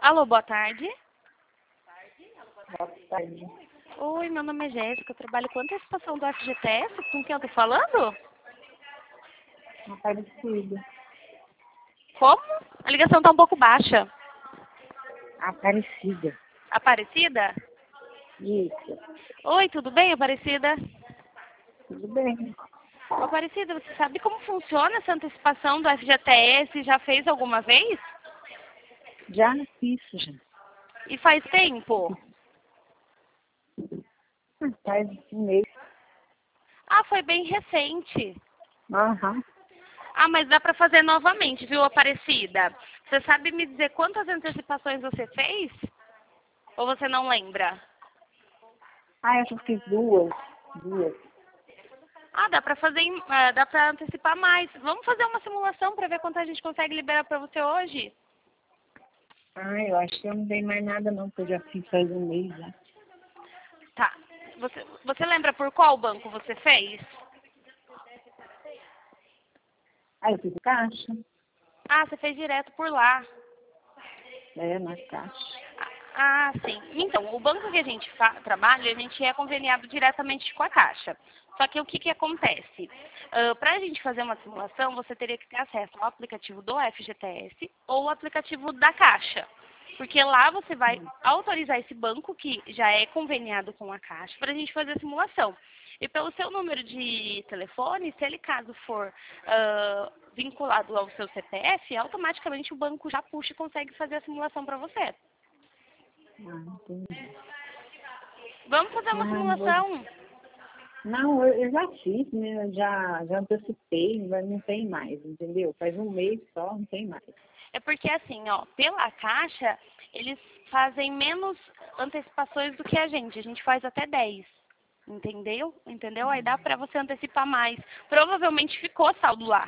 Alô, boa tarde. Boa tarde. Oi, meu nome é Jéssica, eu trabalho com antecipação do FGTS. Com quem eu tô falando? Aparecida. Como? A ligação tá um pouco baixa. Aparecida. Aparecida? Isso. Oi, tudo bem, Aparecida? Tudo bem. Ô, Aparecida, você sabe como funciona essa antecipação do FGTS? Já fez alguma vez? Já fiz, já. E faz tempo? Faz um mês. Ah, foi bem recente. Aham. Ah, mas dá pra fazer novamente, viu, Aparecida? Você sabe me dizer quantas antecipações você fez? Ou você não lembra? Eu só fiz duas. Duas. Ah, dá pra fazer, dá pra antecipar mais. Vamos fazer uma simulação pra ver quanto a gente consegue liberar pra você hoje? Eu acho que eu não dei mais nada não, porque eu já fiz faz um mês já. Tá. Você lembra por qual banco você fez? Eu fiz caixa. Ah, você fez direto por lá. Na caixa. Ah, sim. Então, o banco que a gente trabalha, a gente é conveniado diretamente com a Caixa. Só que o que acontece? Para a gente fazer uma simulação, você teria que ter acesso ao aplicativo do FGTS ou o aplicativo da Caixa. Porque lá você vai autorizar esse banco, que já é conveniado com a Caixa, para a gente fazer a simulação. E pelo seu número de telefone, se ele caso for vinculado ao seu CPF, automaticamente o banco já puxa e consegue fazer a simulação para você. Entendi. Vamos fazer uma simulação. Não, eu já fiz, né? Já antecipei, mas não tem mais, entendeu? Faz um mês só, não tem mais. É porque assim, ó, pela Caixa, eles fazem menos antecipações do que a gente. A gente faz até 10. Entendeu? Entendeu? Aí dá pra você antecipar mais. Provavelmente ficou saldo lá.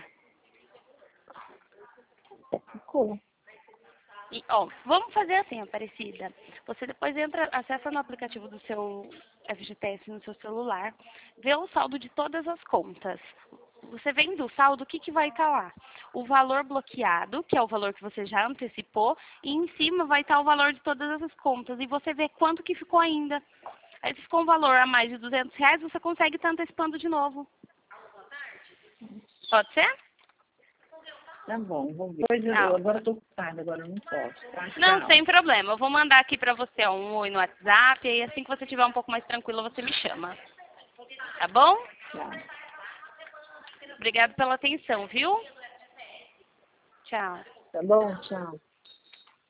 Ficou. E, ó, vamos fazer assim, Aparecida. Você depois acessa no aplicativo do seu FGTS no seu celular, vê o saldo de todas as contas. Você vendo o saldo, o que vai estar lá? O valor bloqueado, que é o valor que você já antecipou, e em cima vai estar o valor de todas essas contas. E você vê quanto que ficou ainda. Aí se ficou um valor a mais de R$ 200, você consegue estar antecipando de novo. Pode ser? Tá bom, vou ver. Agora eu tô ocupada, agora eu não posso. Tá? Não, Tchau. sem problema. Eu vou mandar aqui pra você um oi no WhatsApp e assim que você estiver um pouco mais tranquila, você me chama. Tá bom? Tchau. Obrigada pela atenção, viu? Tchau. Tá bom? Tchau.